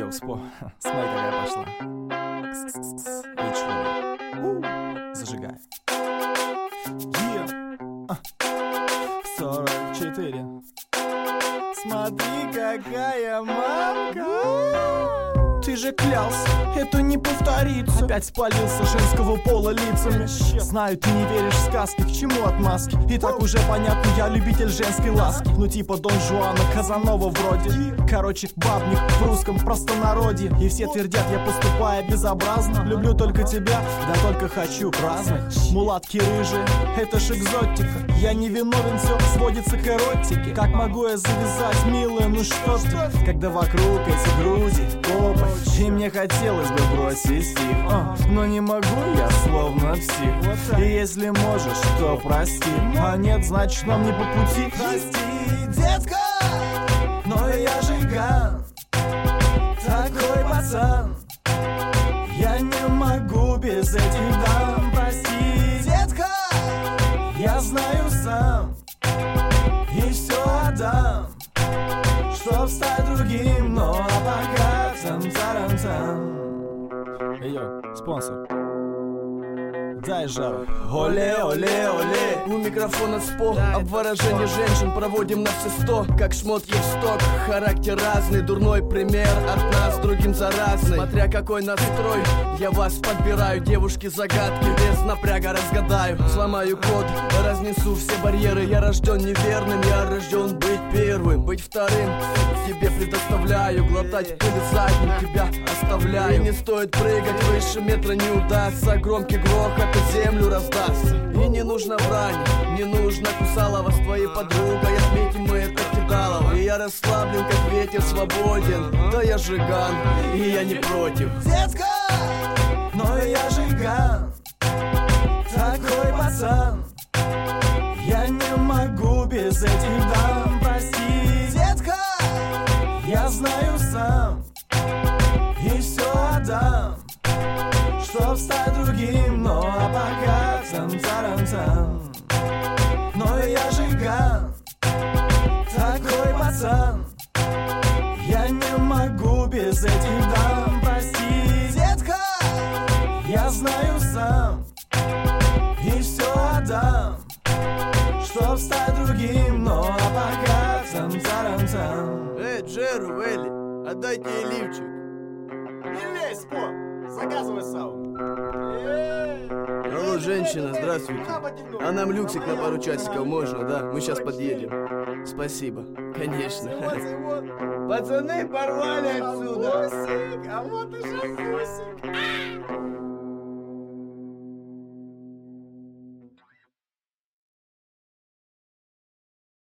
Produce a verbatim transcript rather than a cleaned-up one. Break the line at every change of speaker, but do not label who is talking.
Джеру, спо. Смотри, какая пошла. Эй, чё? Зажигай. Yeah. сорок четыре. Смотри, какая мамка. Ты же клялся, это не повторится. Опять спалился женского пола лицами. Знаю, ты не веришь в сказки, к чему отмазки? И так уже понятно, я любитель женской ласки. Ну типа Дон Жуана, Казанова вроде. Короче, бабник в русском простонародье. И все твердят, я поступаю безобразно. Люблю только тебя, да только хочу праздновать. Мулатки рыжие, это ж экзотика. Я не виновен, все сводится к эротике. Как могу я завязать, милая, ну что ты? Когда вокруг эти груди, попы. И мне хотелось бы бросить стих, а, но не могу, я словно псих. И если можешь, то прости. А нет, значит нам не по пути. Прости, детка, но я жиган, такой пацан. Я не могу без этих дам. Прости, детка, я знаю сам. И все отдам, чтоб стать другим, но пока там-тарам-там. Эй, йо, спонсор, дай жару. Оле, оле, оле.
У микрофона спо, обворожение женщин проводим на все сто. Как шмотки в сток, характер разный. Дурной пример от нас другим заразный. Смотря какой настрой, я вас подбираю. Девушки загадки без напряга разгадаю. Сломаю код, разнесу все барьеры. Я рожден неверным, я рожден быть первым. Быть вторым тебе предоставляю. Глотать пыль задним тебя оставляю. И не стоит прыгать, выше метра не удастся. Громкий грохот и землю раздаст. И не нужно брань, не нужно кусалова с твоей подругой. Отметим мы это кидалово. И я расслаблен, как ветер, свободен. Да я жиган, и я не против.
Детка, но я жиган, такой пацан. Я не могу без этих дам. Прости, детка, я знаю сам. И все отдам, чтоб стать другим, но а пока там-тарам-там. Но я жиган, такой пацан. Я не могу без этих дам. Прости, детка, я знаю сам. И все отдам, чтоб стать другим, но а пока там-тарам-там.
Эй, Джеру, Элли, отдайте ей лифчик.
Не лезь, спо, заказывай сауну.
Алло, женщина, здравствуйте. А нам люксик на пару часиков можно, да? Мы сейчас подъедем. Спасибо, конечно.
Пацаны порвали отсюда.
А вот и Жакусик.